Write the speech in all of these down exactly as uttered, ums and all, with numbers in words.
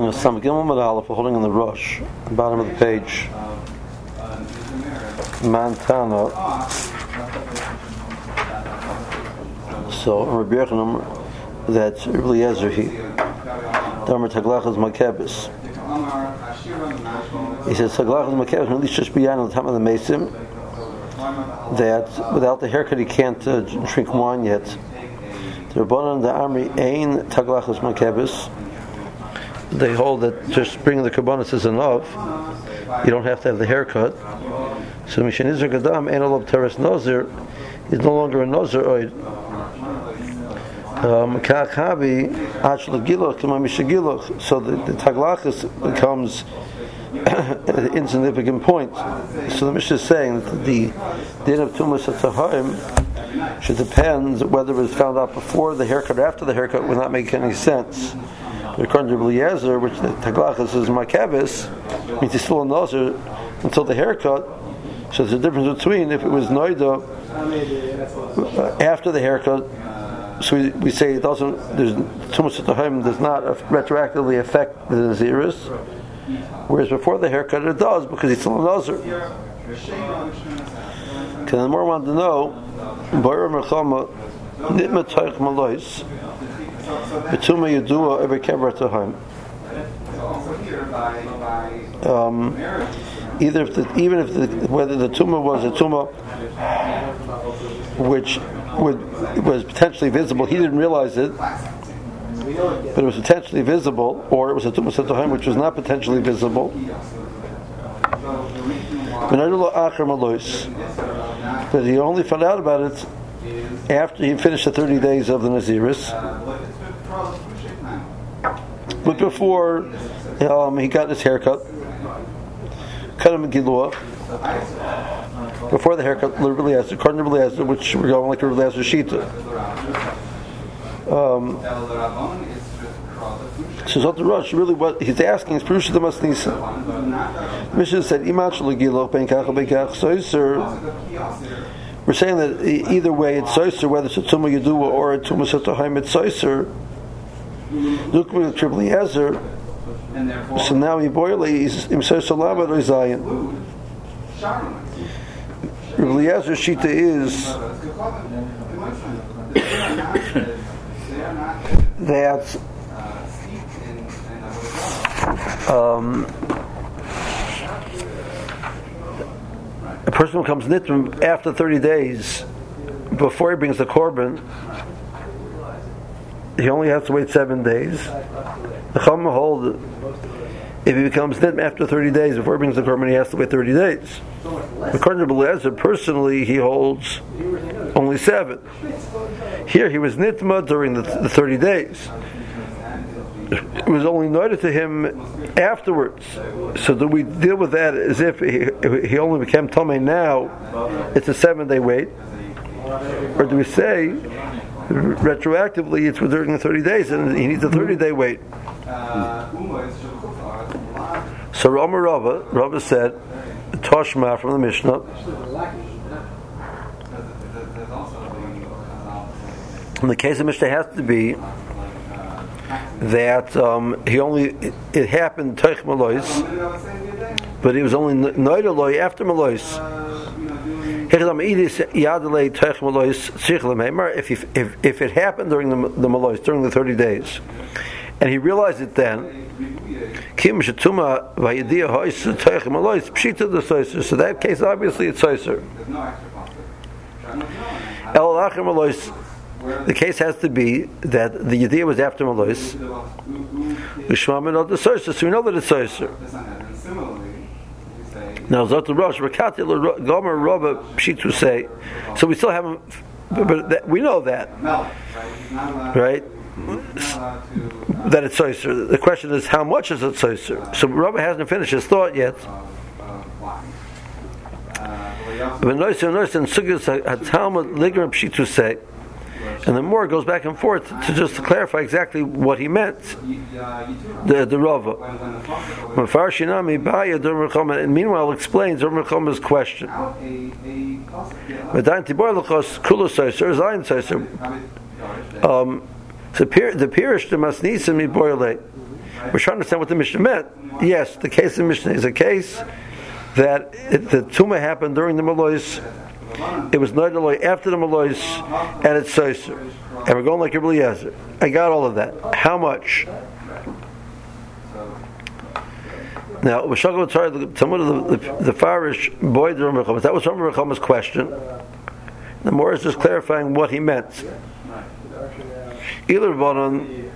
know, some Gimel Medalef holding on the rush, the bottom of the page. Montana. So Rabbi Yochanan, that Eliezer he Damer Taglachas Makebis. He says Taglachas Makebis at least just beyond the time of the Mesim, that without the haircut he can't uh, drink wine yet. The Rabbanan the Army Ein Taglachas Makebis. They hold that just bringing the Kabbanis is enough. You don't have to have the haircut. So Mishan Izr Gadam Ein Alob Teres Nazir is no longer a Nazir oid. Ka'akabi Achel Giloch K'ma Mishagiloch. So the, the Taglachas becomes an insignificant point. So the Mishnah is saying that the din of Tumas HaTaharim should depend whether it was found out before the haircut or after the haircut would not make any sense. According to Eliezer, which the Taglachas is Makebis, means he's still a Nazir until the haircut. So there's a difference between if it was Noida after the haircut. So we, we say it doesn't. There's too much at the home does not retroactively affect the Naziris, whereas before the haircut it does because he's still a Nazir. Because the more want to know, Boyer Merchama Nitma Toich Malois Betuma Yedua every Kever to home. Um, either if the, even if the, whether the tumah was a tumah which would was potentially visible, he didn't realize it, but it was potentially visible, or it was a tumah satohim which was not potentially visible. But he only found out about it after he finished the thirty days of the Naziris. But before um, he got his haircut, cut him in Giluah. Before the haircut, Rabbi Eliezer, according to Rabbi Eliezer, which we're going like Rabbi Eliezer Shita. Um, so Zot Rosh, really what he's asking is Perusha the Masnisa. The Mishnah said, Imach Giluah ben Kach ben Kach Soiser. We're saying that either way it's Soiser, whether it's a Tumah Yedua or a Tumah Satohaim, it's Soiser. Look at Rabbi Eliezer. So now he boiled he's himself Salama or Zion. Rabbi Eliezer's Shita is that um, a person who comes nitrim after thirty days before he brings the korban, he only has to wait seven days. The Chama hold if he becomes nitm after thirty days before he brings the korban, he has to wait thirty days. According to Eliezer, personally, he holds only seven. Here, he was nitma during the, the thirty days. It was only noted to him afterwards. So do we deal with that as if he, if he only became Tomei now, it's a seven-day wait? Or do we say, retroactively, it's during the thirty days and he needs a thirty-day wait? So Rama Rava, Rava said, Toshma from the Mishnah. In the case of Mishnah, has to be that um, he only it, it happened Teich Malois, but it was only Noidaloi after Malois. If, if if it happened during the the Malois, during the thirty days, and he realized it then. So that case, obviously, it's Soiser. The case has to be that the Yediyah was after Malois. So we know that it's Soiser. Now, Zot Rosh, Gomer Rabba Pshitu say. So we still haven't, but that, we know that, right? That it's Soiser. The question is, how much is it Soiser? So Rabbi hasn't finished his thought yet. And the more it goes back and forth to just to clarify exactly what he meant. The the Rava. And meanwhile explains Rav Merchoma's question. Um, so the Pirish the Masnisa mi boile. We're trying to understand what the Mishnah meant. Yes, the case of the Mishnah is a case that it, the tumah happened during the Malois. It was Noidaloi after the Malois, and it's Soiser. And we're going like Rebbe Eliezer. I got all of that. How much? Now, the Talmud of the, the, the Farish boy the Rambam Chamas. That was Rambam Chamas' question. The Morah is just clarifying what he meant. Either Rabbanon,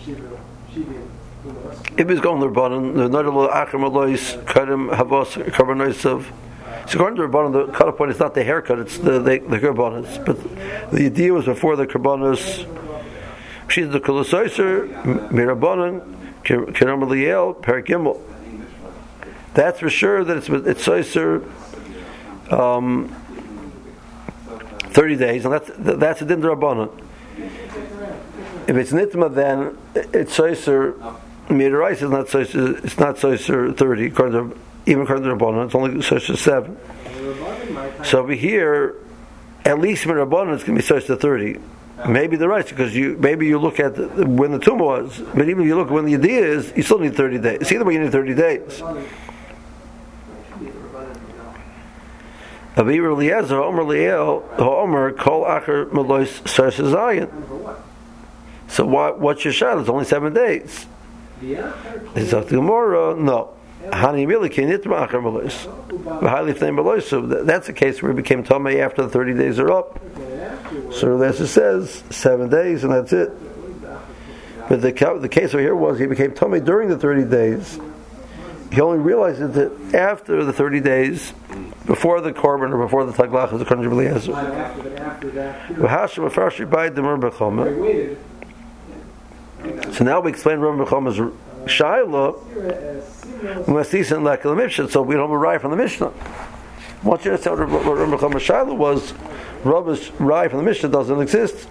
if he's going to Rabbanon, the Noidaloi Acher Malois Karim Havos Karbonoisav. So according to Rabbanon, the cut-off point is not the haircut; it's the the, the karbonos. But the idea was before the karbonos. She's the kolosoiser mirabanon kiram liel per gimel. That's for sure that it's it's soiser um, thirty days, and that's that's a din rabbanon. If it's nitma, then it's soiser mirais is not soiser. It's not soiser thirty according to. Even according to Rabbanon, it's only such a seven. So over here, at least in Rabbanon, it's going to be such a thirty. Maybe they're right because you maybe you look at the, when the tumah was, but even if you look at when the idea is, you still need thirty days. Either way, you need thirty days. Avi Eliezer, Omer Liel, Omer Kol Acher Melois Sarsa Zayin. So what? What's your shot? It's only seven days. Is that the Gemara? No. That's the case where it became Tomei after the thirty days are up. So as it says, seven days and that's it. But the the case over here was he became Tomei during the thirty days. He only realized that after the thirty days, before the korban or before the taglach, is a Rebbe Eliezer. So now we explain Rebbe Choma's Shaila. So we don't arrive from the Mishnah. Once you understand what Rebbe Choma's Shaila was, Rebbe's Rai from the Mishnah doesn't exist.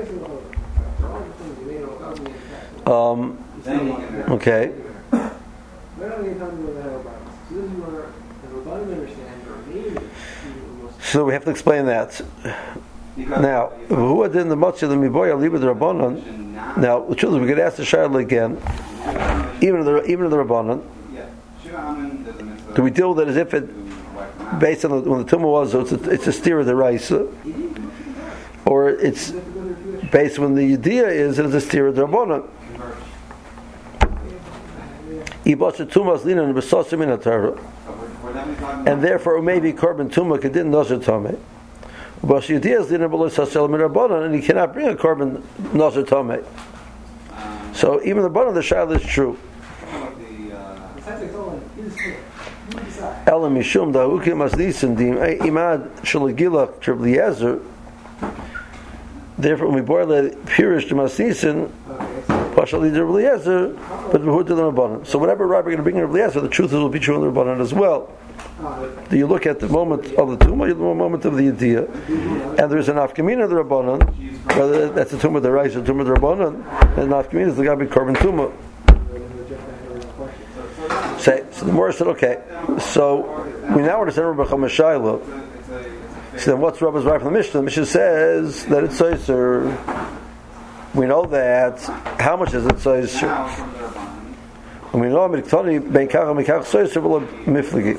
Um, okay. So we have to explain that. Now, who did the Matzah the Miboya Liba the Rabbanon? Now, the truth is, we could ask the Shaila again. Even the even the Rabbanon, do we deal with it as if it, based on the, when the tumah was, so it's a, it's a steer of the Raisa, or it's based when the idea is it's a steer of the Rabbanon? And therefore, maybe korban tumah kedin nazar tameh. But the idea is and he cannot bring a korban nazar tameh. So even the bottom of the shaila is true. Elam mishum da ukim aslisin dim imad shalagilach Rebbe Eliezer. Therefore, when we boil the pirish to masnisin, partially Rebbe Eliezer, but who to the Rabbanan. So whatever Rabbi going to bring in Rebbe Eliezer, the truth will be true in the Rabbanan as well. Do you look at the moment of the tumah, you look at the moment of the idea, and there's an afkamina of the Rabbanan, whether that's the tumah of the rice or the tumah of the Rabbanan, and the afkamina is the Gabi korban tumah. Say, so the Morah said, okay, so we now understand Rebbe Choma's Shaila. So then what's Rabbi's right from the Mishnah? The Mishnah says that it's soiser. We know that. How much is it soiser? And we know Miktani ben kach mikach soiser v'lo miflegi.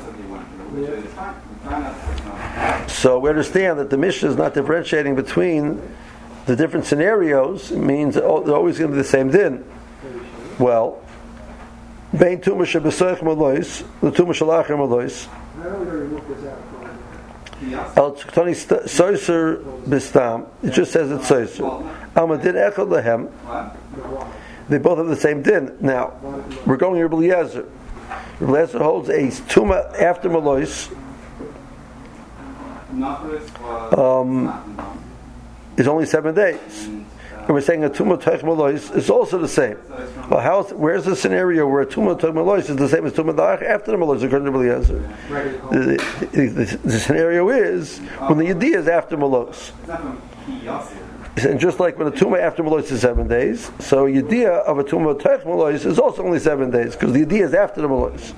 So we understand that the Mishnah is not differentiating between the different scenarios. It means they're always going to be the same din. Well, bein tumah shebesoich malois, the tumah shalacher malois. El tzktani soiser bistam. It just says it's soiser. Alma din echad lehem. They both have the same din. Now we're going to Rebbe Eliezer. Rebbe Eliezer holds a tumah after malois. Um, is only seven days. And we're saying a tumah tech malois is also the same. Well, how's, where's the scenario where a tumah tech malois is the same as tumah da'ach after the malois, according to Rebbe Eliezer? The, the, the, the scenario is when the idea is after malois. And just like when a tumah after malois is seven days, so the idea of a tumah tech malois is also only seven days, because the idea is after the malois.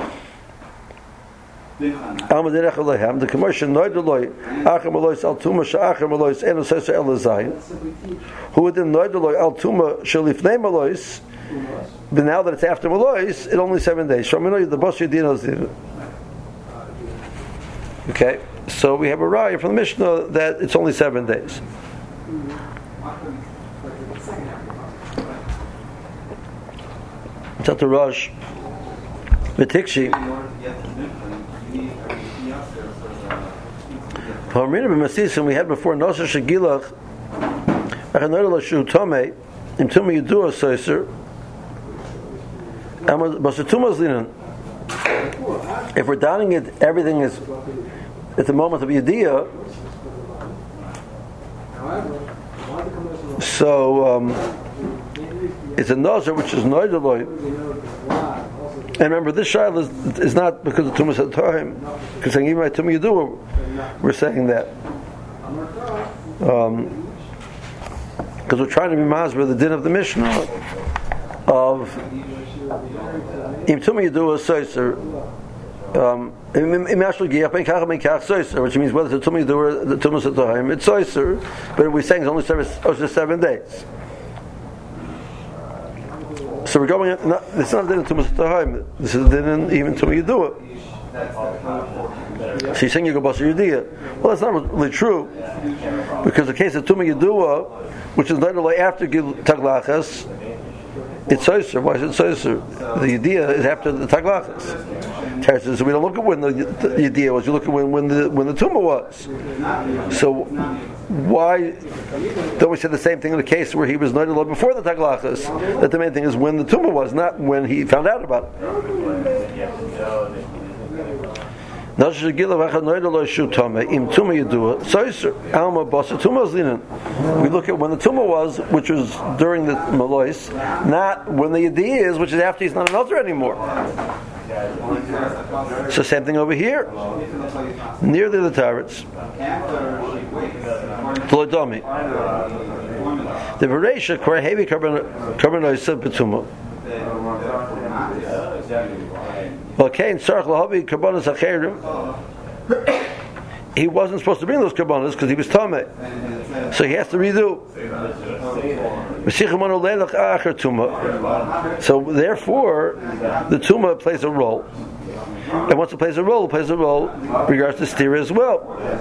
The commercial noidaloi acher malois al tuma she'acher malois enu soiser el zayin. Who within noidaloi al tuma shelifnei malois but now that it's after Malois, it's only seven days. Shomino the Bosher Dinos. Okay, so we have a raya from the Mishnah that it's only seven days. Tell the Rosh, V'tikshi. Parmina b'masisim we had before Nosher Shegilach. Achanor l'shu tomei im tumei yidua soiser. If we're doubting it, everything is at the moment of Yediyah. So um, it's a Nazar which is Noideloi. And remember, this Shaila is, is not because of Tumas HaToim, because saying even by Tumah Yedua, we're saying that. Um, because we're trying to be Masber the din of the Mishnah of Im Tumah Yedua Soiser, um, which means whether it's a Tumah Yedua or the Tumas HaToim, it's Soiser, but we're saying it's only seven, oh, just seven days. So we're going. Not, it's not a din in Tumas HaToim. This is a din in even Tumah Yedua. So you're saying you go Basar Yediyah. Well, that's not really true, because the case of Tumah Yedua, which is not only after Taglachas, it's Soiser. Why is it Soiser? The Yediyah is after the Taglachas. So we don't look at when the, the Yediyah was. You look at when, when the when the Tumah was. So why don't we say the same thing in the case where he was Noidel before the Taglachas? That the main thing is when the Tumah was, not when he found out about it. We look at when the Tumah was, which was during the Malois, not when the Yediyah is, which is after he's not an altar anymore. So same thing over here. Near the Tarets. Tolodomi. The Bereisha Kor Hevi Karbonoisa Betuma. Okay, in Sarach Lahavi Karbonos Acherim. He wasn't supposed to bring those karbonos because he was tameh, so he has to redo. So therefore, the tumah plays a role, and once it plays a role, it plays a role in regards to stira as well.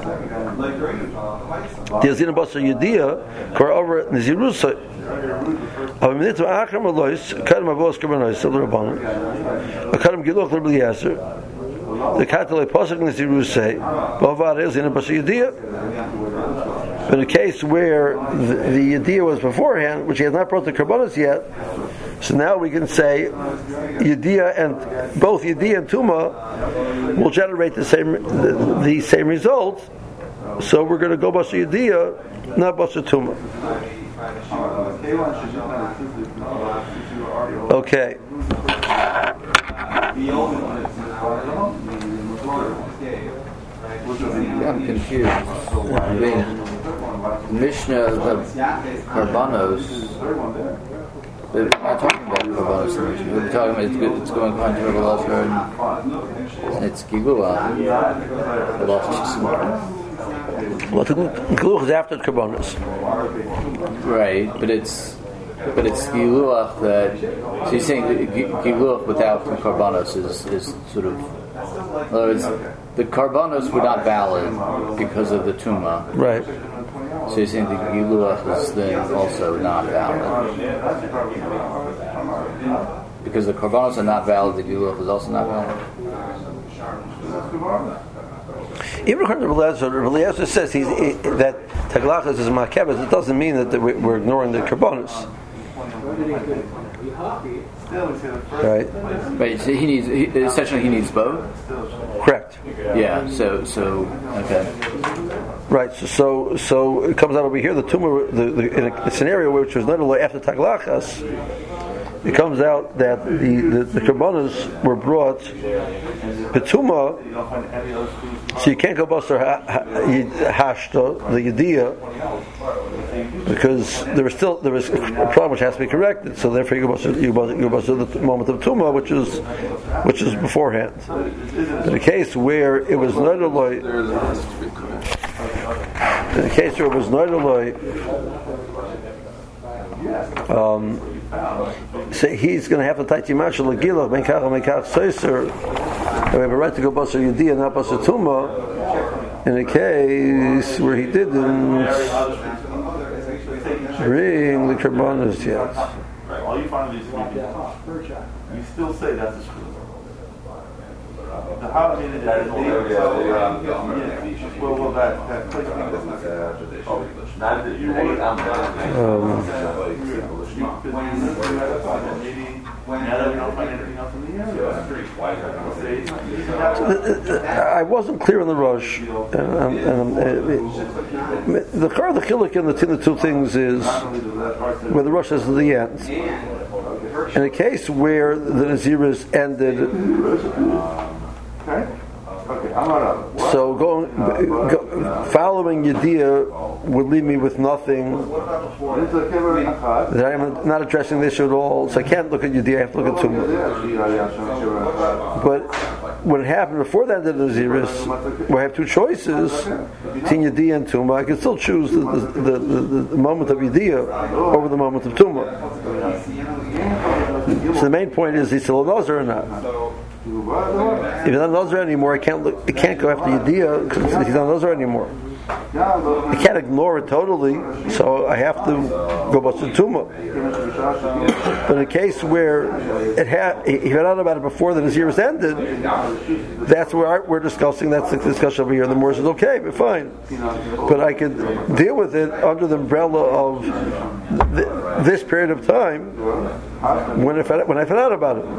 The Azina Basar Yediyah kor over Nizirusay. Avimitu Achram Alois Kadam Avos Karbonos Silurabanim. Kadam Giluch L'B'Eliezer. The Katalei Pasuk Nizirusay. Bavad is in a Basar Yediyah. In a case where the, the Yediyah was beforehand, which he has not brought the Karbonos yet, so now we can say Yediyah and both Yediyah and Tumah will generate the same the, the same result. So we're going to go Basar Yediyah, not Basar Tumah. Okay. I'm confused. The Mishnah of Karbanos, we're not talking about Karbanos in the Mishnah. We're talking about it's, it's going behind to Rabbi Lazar and it's Gigula. Well, the Gilulach is after Karbanos. Right, but it's but it's Gilulach that. So you're saying that Gilulach without the Karbanos is, is sort of. In other words, the Karbanos were not valid because of the Tumah. Right. So you're saying the Gilulach is then also not valid. Because the Karbanos are not valid, the Gilulach is also not valid. Even according to Rabbi Eliezer says he's, he, that Taglachas is Makebes, it doesn't mean that we're ignoring the Karbanos. Right. Right. So he needs he, essentially he needs both. Correct. Yeah. So so okay. Right. So so, so it comes out over here. The tumor, the, the, in a, a scenario which was not only after Taglachas, it comes out that the the, the Karbanos were brought Petuma. So you can't go Basar Hashta the Yediyah because there was still there was a problem which has to be corrected. So therefore you go Basar you go Basar the moment of Tumah, which is which is beforehand. In the case where it was not alloy, in the case where it was not alloy, um, so he's going to have to take Imachal Legilach, Mekach Mekach Soiser. We have a right to go Basar Yediyah, not Basar Tuma, in a case where he didn't bring the Karbanos yet. Right, all you find these people, you still say that's a screw. The how many that is well, well, that that place oh, not that you want. I wasn't clear on the rush, and, um, and uh, the char the chiluk in the, the two things is where the rush is to the end. In a case where the Naziris ended. So going, go, following Yediyah would leave me with nothing. That I'm not addressing this at all, so I can't look at Yediyah. I have to look at Tumah. But what happened before that, the Naziris, where I have two choices between Yediyah and Tumah, I can still choose the, the, the, the, the moment of Yediyah over the moment of Tumah. So the main point is, he's still a Nazir or not? If he's not a Nazir anymore, I can't look, I can't go after Yediyah because he's not a Nazir anymore. I can't ignore it totally, so I have to go back to Tumah. But in a case where it had, he found out about it before the Nazir was ended, that's where I, we're discussing. That's the discussion over here. The Moor says, okay, but fine. But I could deal with it under the umbrella of th- this period of time when I found, when I found out about it.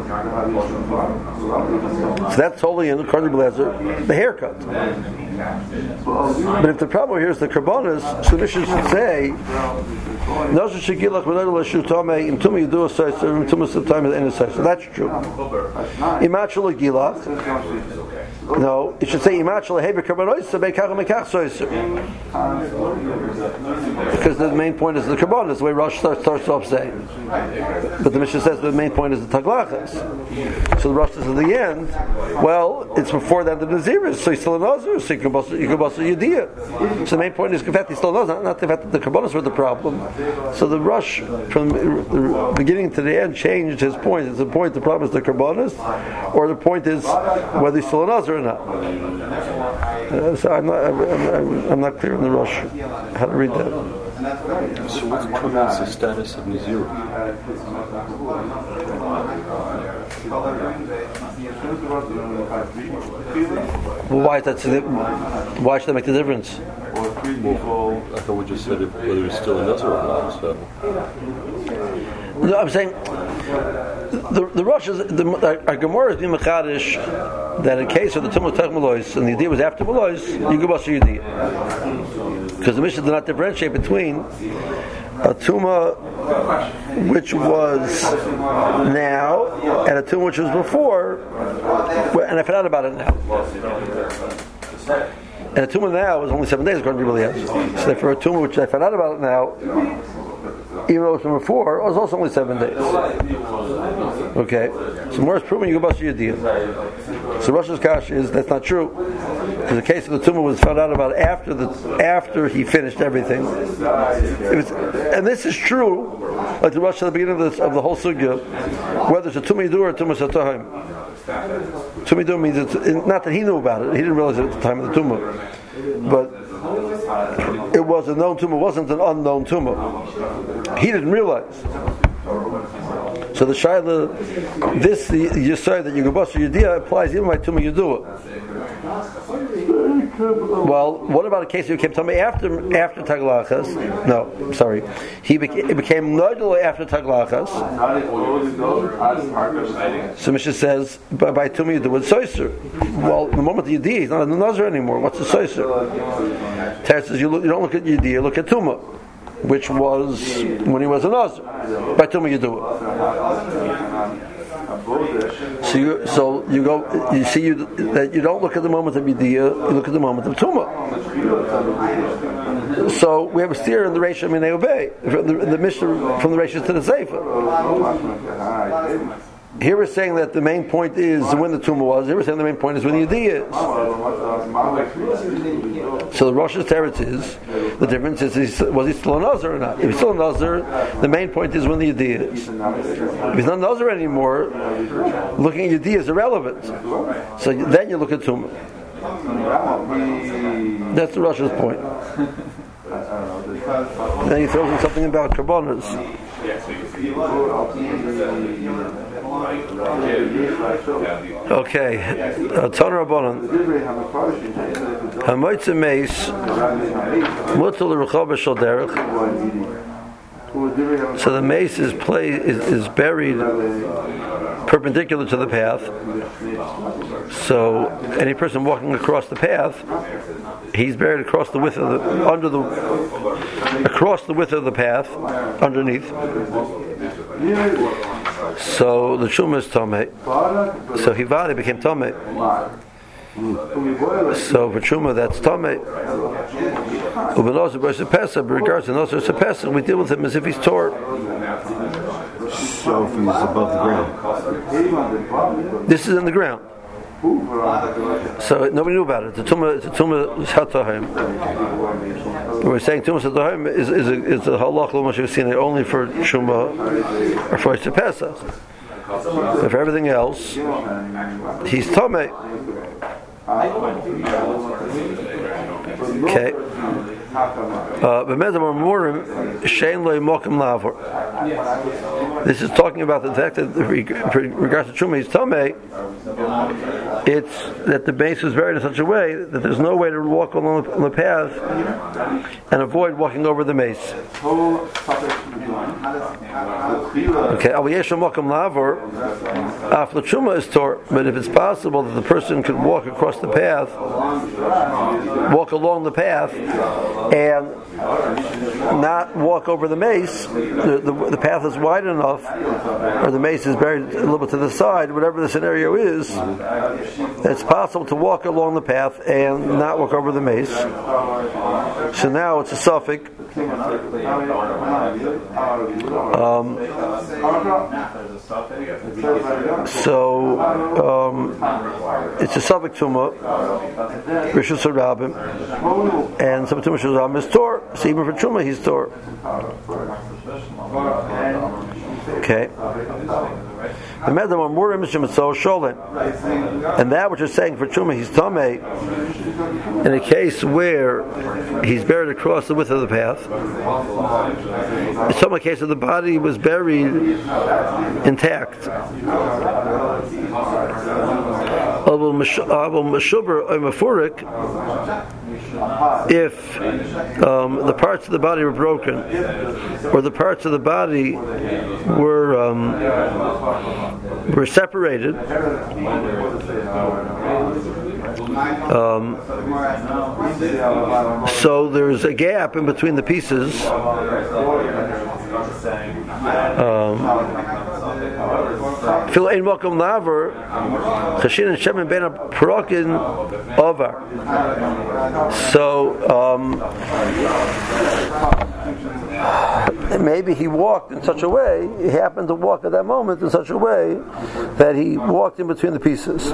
So that's totally in the the haircut. But if the problem here is the karbanos, so this should say, so that's true. No, it should say because the main point is the karbanos, the way Rosh starts, starts off saying. But the Mishnah says the main point is the taglachas. So the Rosh says at the end, well, it's before that the Naziris, so he's still a Nazir, so you can bust Yediyah. So the main point is the fact he's still a Nazir, not, not the fact that the karbanos were the problem. So the Rosh, from the beginning to the end, changed his point. It's the point, the problem is the karbanos, or the point is whether he's still a Nazir or not. Uh, so I'm not, I'm, I'm, I'm not clear on the Rosh how to read that. So what's the status of Nazir? Well, why is that? Why should that make the difference? Well, I thought we just said it, whether it's still a Nazir or not. So. No, I'm saying the the Rosh is the our Gemara is being mechadish that in case of the Tumah Tech Melois and the idea was after Melois, you go bust Yediyah because the Mishnah did not differentiate between a Tumah which was now and a Tumah which was before, and I found out about it now. And a Tumah now is only seven days according to really has. So therefore a Tumah which I found out about it now, even though it was from before, it was also only seven days. Okay, so more is proving you go bust Yediyah. So Rosh's kash is that's not true. Because the case of the Tumah was found out about after the after he finished everything. It was, and this is true, like the Rosh at the beginning of, this, of the whole sugya, whether it's a Tumah Yidur or a Tumah Satahim. Tumah Yidur means it's not that he knew about it; he didn't realize it at the time of the Tumah, but it was a known tumah, wasn't an unknown tumah. He didn't realize. So the shaila, this you say that you go bust Yediyah applies even by tumah you do it. Well, what about a case you came to me after after taglachas? No, I'm sorry. He became, it became nodal after taglachas. So Mishnah says by, by tumah you do it soiser. Well, the moment the Yediyah, he's not a nazir anymore. What's the soiser? Teretz says you, look, you don't look at Yediyah, look at tumah, which was when he was a nazir. By tumah you do it. So you, so you go, you see you, that you don't look at the moment of Yediyah, you look at the moment of Tumah. So we have a steer in the Reisha Minei Obey, the, the Mishnah from the Reisha to the Seifa. here we're saying that the main point is when the tumor was. Here we're saying the main point is when the Yediyah is. So the Rosh's teretz is, the difference is, was he still a Nazir or not? If he's still a Nazir, the main point is when the Yediyah is. If he's not a Nazir anymore, looking at Yediyah is irrelevant. So then you look at tumor. That's the Rosh's point. Then he throws in something about Karbonas. Okay, Tana Rabbanan. Hamoitze meis mutal l'rechava shel derech. So the mace is play is, is buried perpendicular to the path. So any person walking across the path, he's buried across the width of the under the across the width of the path underneath. So the Shuma is Tomei. So Hivadi became Tomei. So for Shuma that's Tomei. Ubenoz versus Pesach, but regards to Nozer to Pesach, we deal with him as if he's Torah. So if he's above the ground. This is in the ground. So nobody knew about it. The Tumah, the Tumah Satahim. We're saying Tumah Satahim is is a, is a halach l'ma shevasina only for Shuma or for Yisrael Pesach. But for everything else, he's Tomei. Okay. This is talking about the fact that regards to Truma, he's Tomei. It's that the base is buried in such a way that there's no way to walk along the path and avoid walking over the mace. Okay, is tor, but if it's possible that the person could walk across the path, walk along the path, and not walk over the mace, the, the, the path is wide enough, or the mace is buried a little bit to the side, whatever the scenario is, it's possible to walk along the path and not walk over the mace. So now it's a suffix. Um, so um, it's a suffix tumah, Rishus Rabim, and some tumah Shazam is Tor. So even for Truma, he's Tor. Okay. The Medam Amurim is so Sholin, and that which you're saying for Truma, he's Tomei. In a case where he's buried across the width of the path, it's a case of the body was buried intact. If um, the parts of the body were broken, or the parts of the body were um, were separated, um, so there's a gap in between the pieces. Um, Fil ein makom laver, chashin and shemen ben parokin over. So um, maybe he walked in such a way. He happened to walk at that moment in such a way that he walked in between the pieces. I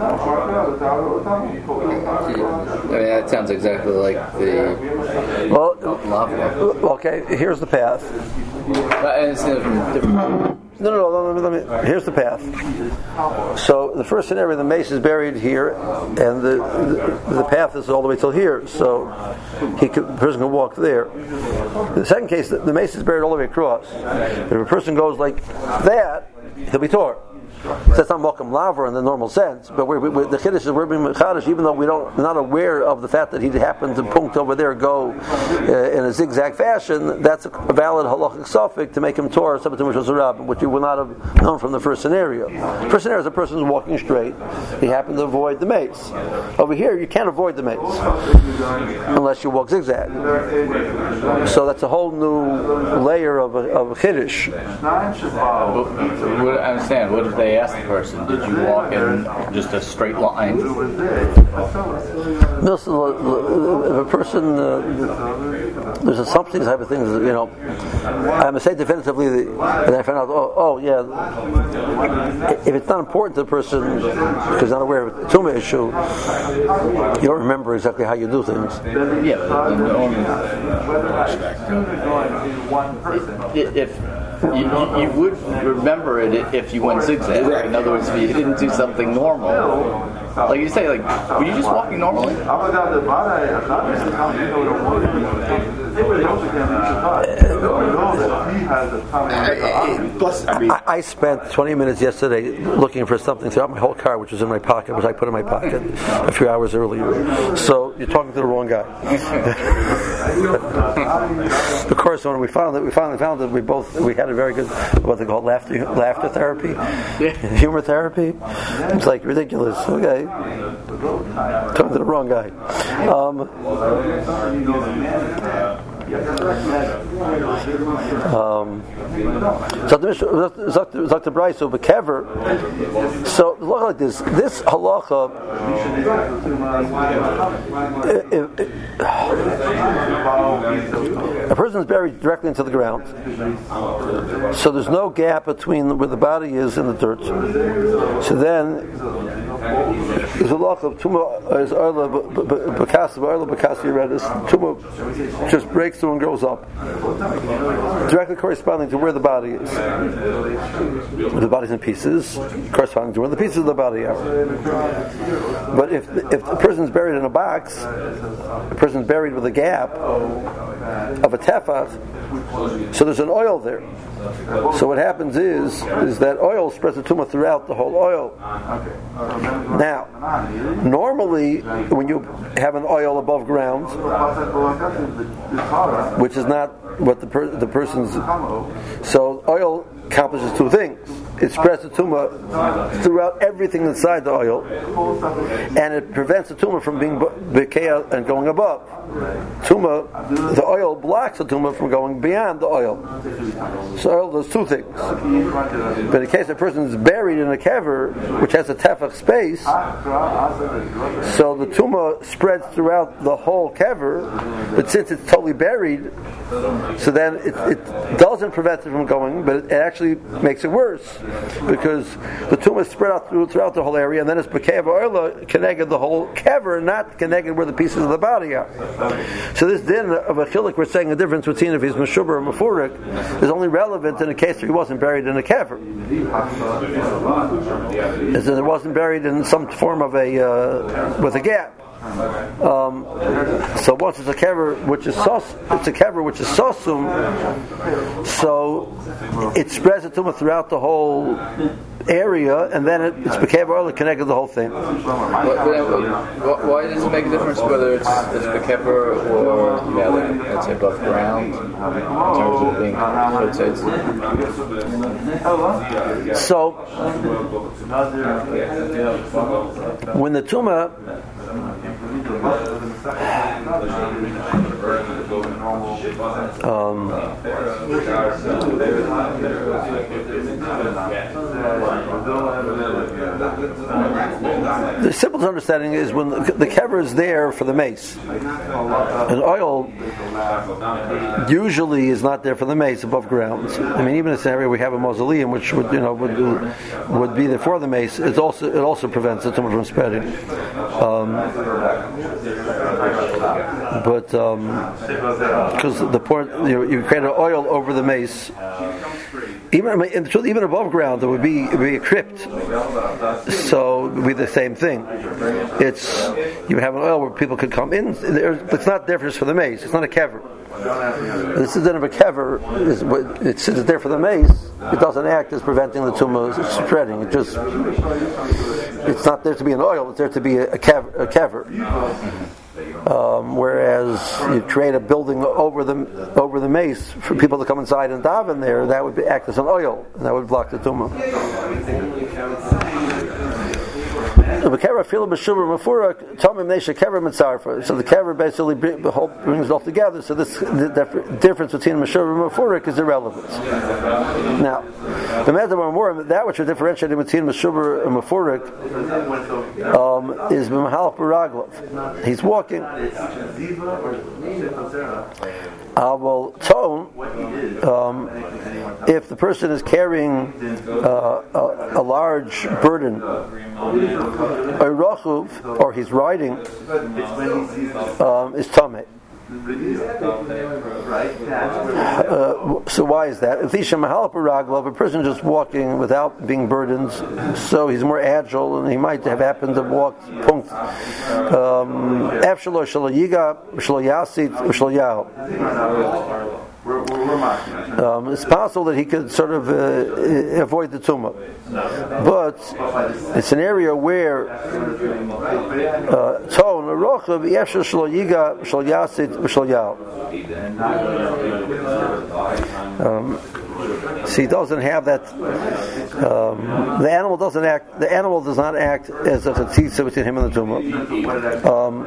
mean, that sounds exactly like the well, lava. Okay, here's the path. I understand from different. No, no, no, let me, let me, here's the path. So the first scenario, the mace is buried here, and the the, the path is all the way till here. So he could, the person can walk there. In the second case, the, the mace is buried all the way across. If a person goes like that, he'll be tore. So that's not Mokum Laver in the normal sense, but we're, we're, the Chiddush is we're being Mechadish, even though we don't, we're not aware of the fact that he happened to punct over there, go uh, in a zigzag fashion. That's a valid halachic suffix to make him Torah, which you would not have known from the first scenario. First scenario is a person is walking straight, he happened to avoid the mace. Over here, you can't avoid the mace unless you walk zigzag. So that's a whole new layer of a, of a Chiddush. What, I understand. What if they they asked the person, did you walk in just a straight line? If a person, uh, there's assumptions type of things, you know, I'm going to say definitively, and I found out, oh, oh, yeah, if it's not important to the person, because he's not aware of a tumah issue, you don't remember exactly how you do things. Yeah, but if you, you would remember it if you went zigzag. In other words, if you didn't do something normal. Like you say, like, were you just walking normally? Plus, I, mean, I, I spent twenty minutes yesterday looking for something throughout my whole car, which was in my pocket, which I put in my pocket a few hours earlier. So you're talking to the wrong guy. Of course, when we found that, we finally found that we both we had a very good what they call laughter laughter therapy, humor therapy. It's like ridiculous. Okay, talking to the wrong guy. Um, Um, so the Brayso bekever. So look like this. This halacha. If, if, a person is buried directly into the ground, so there's no gap between where the body is and the dirt. So then there's a halacha of tumah is arla b'kasi arla b'kasi redis. Tumah just breaks through and goes up, directly corresponding to where the body is. The body's in pieces, corresponding to where the pieces of the body are. But if if the person's buried in a box, the person's buried with a gap of a tefach, so there's an oil there. So what happens is is that oil spreads the tumah throughout the whole oil. Now, normally when you have an oil above ground, which is not what the per, the person's, so oil accomplishes two things. It spreads the tumah throughout everything inside the oil, and it prevents the tumah from being bekeah and going above. Tumah, the oil blocks the tumah from going beyond the oil. So oil does two things. But in the case a person is buried in a kever, which has a tefach space, so the tumah spreads throughout the whole kever, but since it's totally buried, so then it, it doesn't prevent it from going, but it actually makes it worse, because the tumah is spread out through, throughout the whole area, and then it's bekeah v'oila connected the whole kever, not connected where the pieces of the body are. So this din of a chilik, we're saying the difference between if he's meshuber or mefurik, is only relevant in a case where he wasn't buried in a kever. As in it wasn't buried in some form of a uh, with a gap. Um, so once it's a kever which is sos, it's a kever which is sosum, so it spreads the tumah throughout the whole area, and then it, it's bekeah v'oila connected the whole thing. Why does it make a difference whether it's it's bekeah or yeah, like, let's say above ground in terms of being? Let's say it's so when the tumah. Um, the simplest understanding is when the, the kever is there for the mace. An oil usually is not there for the mace above ground. I mean, even in this area we have a mausoleum which would you know would would be there for the mace. It's also it also prevents the tumor from spreading. Um, but because um, the point you know, you create an oil over the mace, even even above ground, there would be it would be a crypt, so it would be the same thing. It's you have an oil where people could come in. It's not there just for the mace. It's not a kever. This is of a kever. It's, it's there for the mace. It doesn't act as preventing the tumor spreading. It just it's not there to be an oil. It's there to be a, a kever. A kever. Um, whereas you create a building over the over the mace for people to come inside and daven there, that would be, act as an oil, and that would block the tumah. the kever fil b'shubur mafurak tamim neisha kever mitzarfa. So the kever basically brings it all together. So this the difference between meshubur and mafurak is irrelevant. Now, the medamar more that which are differentiated between meshubur and mafurak um, is b'mahalach b'raglav. He's walking. Aval tone. Um, if the person is carrying uh, a, a large burden, a rachuv, or he's riding, um, is tameh. Uh, so why is that? If if a person just walking without being burdened, so he's more agile and he might have happened to walk punkt. Um, it's possible that he could sort of uh, avoid the tumah, but a scenario where tone a rochav yefshel shlo yiga shlo yasid shlo yal. So he doesn't have that. Um, the animal doesn't act. The animal does not act as a tzitza between him and the tumah. Um,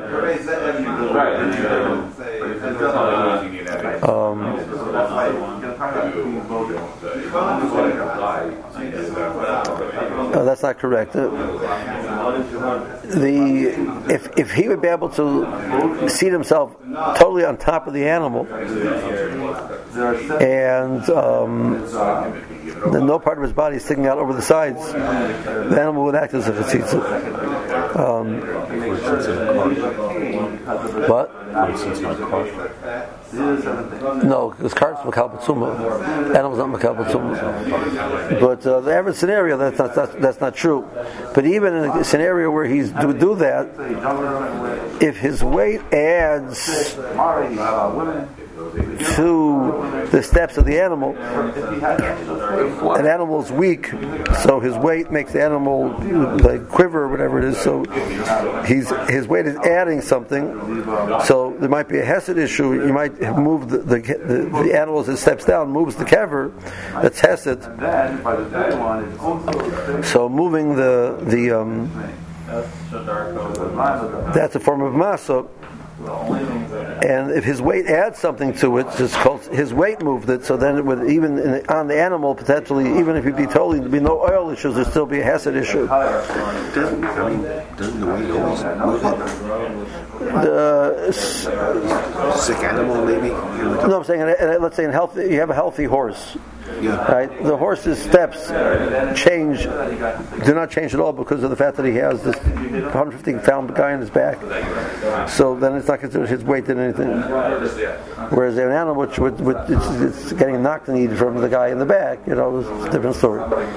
um, uh, that's not correct. Uh, the if if he would be able to seat himself totally on top of the animal, and um, then no part of his body is sticking out over the sides, the animal would act as if it's tzitza. Um, what? No, because cart's makal b'tzuma. Animal's not makal b'tzuma. But uh, the average scenario, that's not, that's, that's not true. But even in a scenario where he's to do that, if his weight adds to the steps of the animal, an animal is weak, so his weight makes the animal like quiver or whatever it is. So he's his weight is adding something. So there might be a hesed issue. You might have moved the the, the, the animal as it steps down moves the kever. That's hesed. So moving the the um, that's a form of masa. And if his weight adds something to it, it's called his weight moved it. So then, it would even in the, on the animal, potentially, even if he'd be totally there'd be no oil issues, there'd still be a hesed issue. Doesn't, I mean, doesn't the weight always move it? The sick animal, maybe. No, I'm saying, let's say in healthy, you have a healthy horse. Yeah. Right? The horse's steps change, do not change at all because of the fact that he has this one hundred fifty pound guy on his back. So then it's not considered his weight in anything. Whereas an animal, which would, would it's, it's getting knocked and eaten from the guy in the back, you know, it's a different story.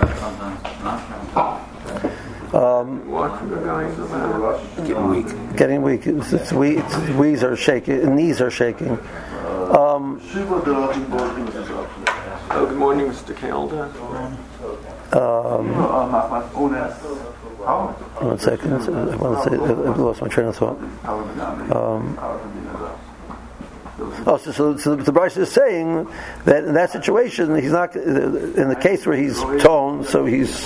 Um, getting weak. Getting weak. It's, it's we, it's, knees are shaking. Knees are shaking. Um, Oh, good morning, Mister Calder. Um, one second. I want to say, I've lost my train of thought. Um, oh, so, so, so the Bryce is saying that in that situation, he's not in the case where he's toned, so he's.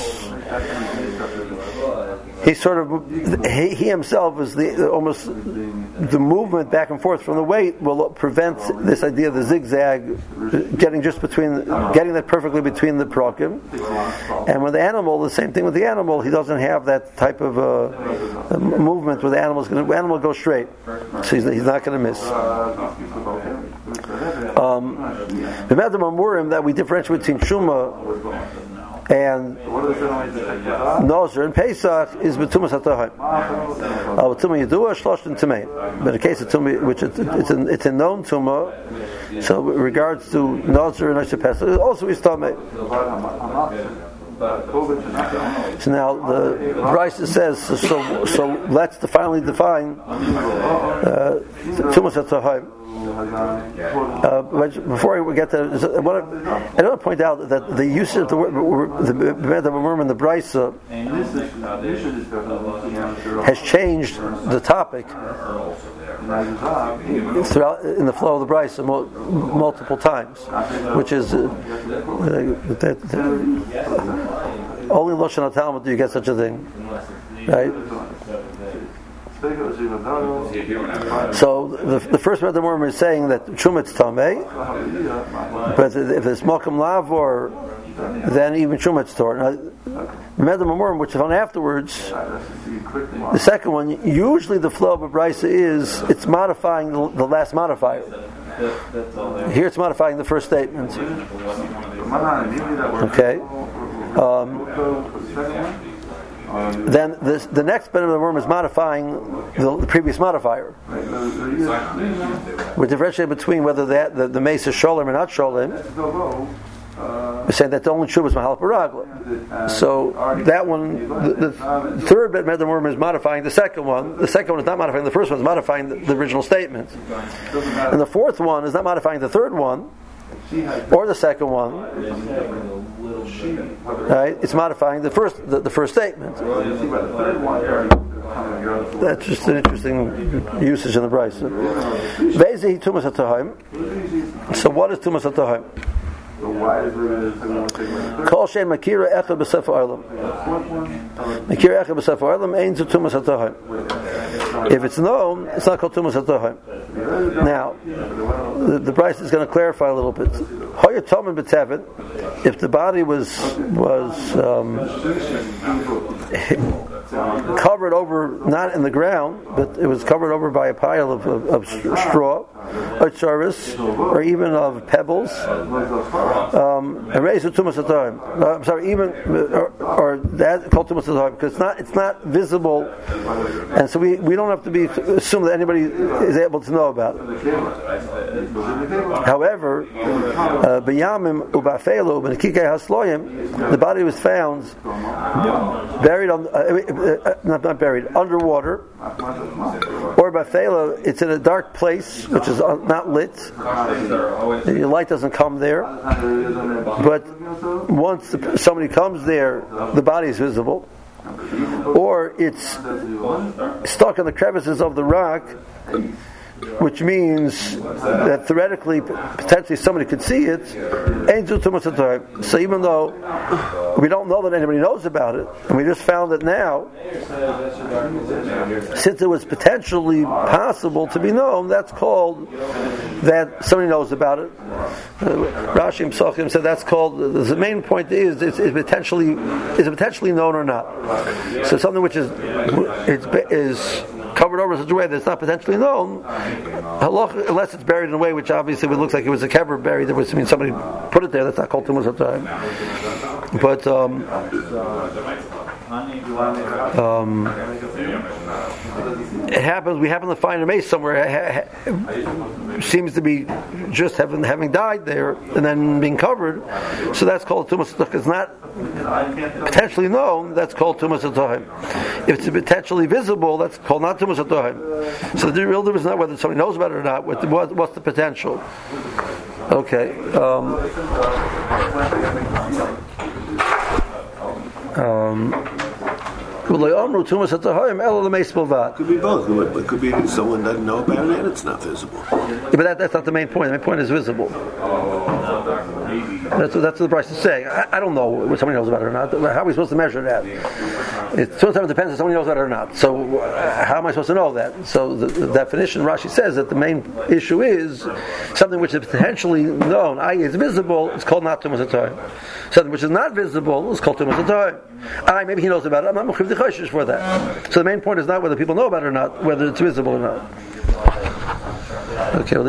He sort of, he, he himself is the almost the movement back and forth from the weight will prevent this idea of the zigzag getting just between, getting that perfectly between the prokim. And with the animal, the same thing with the animal. He doesn't have that type of uh, movement where the animal is going to, animal goes straight, so he's, he's not going to miss. Um, the Medam Amurim that we differentiate between Shuma and Nozer and Pesach is B'tumas HaTohaim. B'tumah Yedua, Shloshtin Tamei. But in the case of Tumah, which it's, it's, a, it's a known Tumah, so with regards to Nozer and Nozer Pesach, it also is Tamei. So now the Bryce says, so, so so let's finally define uh, Tumas HaTohaim. Uh, but before we get to, I want to, I want to point out that the use of the word, the Medam and the Bryce uh, has changed the topic throughout in the flow of the Bryce multiple times, which is uh, that. Only in Lashon HaTalmud do you get such a thing, right? So the, the first Method Mormon is saying that Chumitz Tameh, but if it's Malkam Lavor, then even Chumitz Tor. Now, the Method Mormon, which is on afterwards, the second one, usually the flow of a brisa is it's modifying the, the last modifier. Here it's modifying the first statement. Okay. Um, then this, the next bit of the worm is modifying the, the previous modifier. We differentiate between whether that the, the mace is sholem or not sholem. We're saying that the only true is mahal paragla. So that one, the, the third bit of the worm is modifying the second one. The second one is not modifying the first one; it's modifying the, the original statement. And the fourth one is not modifying the third one or the second one. Right? It's modifying the first the, the first statement. That's just an interesting usage in the brisa. Veizi tumas hatahaim. So what is tumas hatahaim? Kol shein makira echad b'sefer olam. Makira echad b'sefer olam ein zu tumas hatahaim. If it's known, it's not called tumas hatahaim. Now, the, the Bryce is going to clarify a little bit. If the body was was um, covered over, not in the ground, but it was covered over by a pile of, of, of straw, or charis, or even of pebbles, um, erase the tumas hatahaim. I'm sorry, even or, or that called tumas hatahaim because it's not it's not visible, and so we, we don't have to be assume that anybody is able to know about it. However, b'yamim ubafelu b'nekikei hasloyim, the body was found buried on, uh, not not buried underwater, or b'fela, it's in a dark place which is not lit. The light doesn't come there, but once the, somebody comes there, the body is visible. Or it's stuck in the crevices of the rock, which means that theoretically, potentially somebody could see it. So even though we don't know that anybody knows about it, and we just found it now, since it was potentially possible to be known, that's called that somebody knows about it. Uh, Rashi himself said that's called. The main point is is, is potentially is it potentially known or not. So something which is it's, is covered over in such a way that it's not potentially known, unless it's buried in a way which obviously would look like it was a kever buried. There was, I mean, somebody put it there. That's not called tumas hatahaim. But um, um, it happens. We happen to find a mace somewhere. It seems to be just having having died there and then being covered. So that's called tumas hatahaim. It's not potentially known. That's called tumas hatahaim. If it's potentially visible, that's called not tumas hatahaim. So the real difference is not whether somebody knows about it or not. What, what, what's the potential? Okay. Um, um, Could be both. It could be that someone doesn't know about it and it's not visible. Yeah, but that, that's not the main point. The main point is visible. That's what, that's what the Bryce is saying. I, I don't know what somebody knows about it or not. How are we supposed to measure that? It sometimes depends if somebody knows about it or not. So uh, how am I supposed to know that? So the, the definition, Rashi says that the main issue is something which is potentially known, that is visible, it's called not tumas hatahaim. Something which is not visible is called tumas hatahaim. I maybe he knows about it. I'm not mechuyev d'choshesh for that. So the main point is not whether people know about it or not, whether it's visible or not. Okay. Well,